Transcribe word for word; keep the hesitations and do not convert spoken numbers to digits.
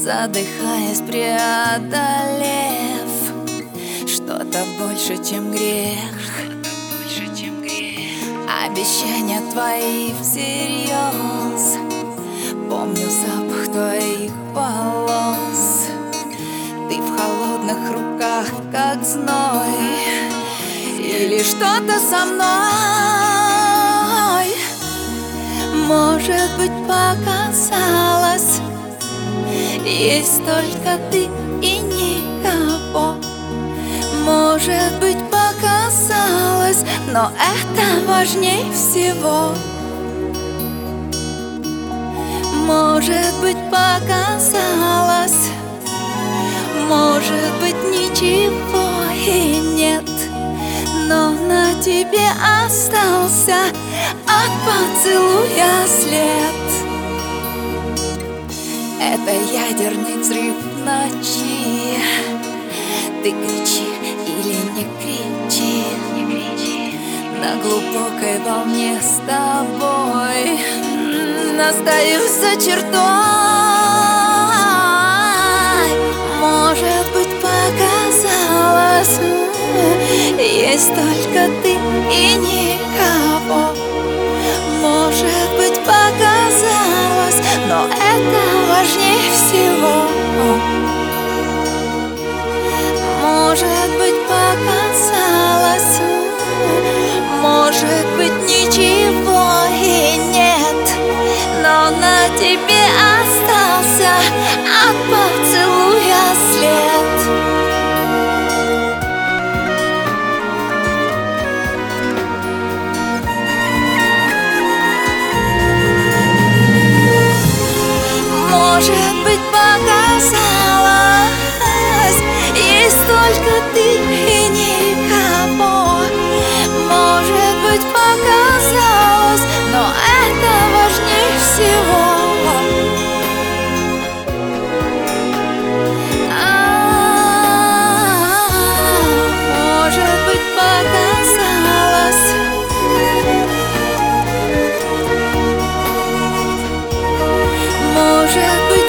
задыхаясь, преодолев что-то больше, чем грех. Обещания твои всерьез, помню запах твоих волос. Ты в холодных руках, как зной, или что-то со мной. Может быть, показалось, есть только ты и никого. Может быть, показалось, но это важнее всего. Может быть, показалось, может быть, ничего и нет, но на тебе остался от поцелуя след. Это ядерный взрыв в ночи. Ты кричи или не кричи, не кричи. На глубокой волне с тобой остаюсь за чертой. Может быть, показалось, есть только ты и никого. Может быть, показалось, но это важнее всего. Может быть, показалось, может быть, ничего и нет, но на тебе остался от поцелуя след. Может быть, показалось, есть только ты и никого. Может быть, показалось, но это важнее всего. Может быть, показалось, может быть,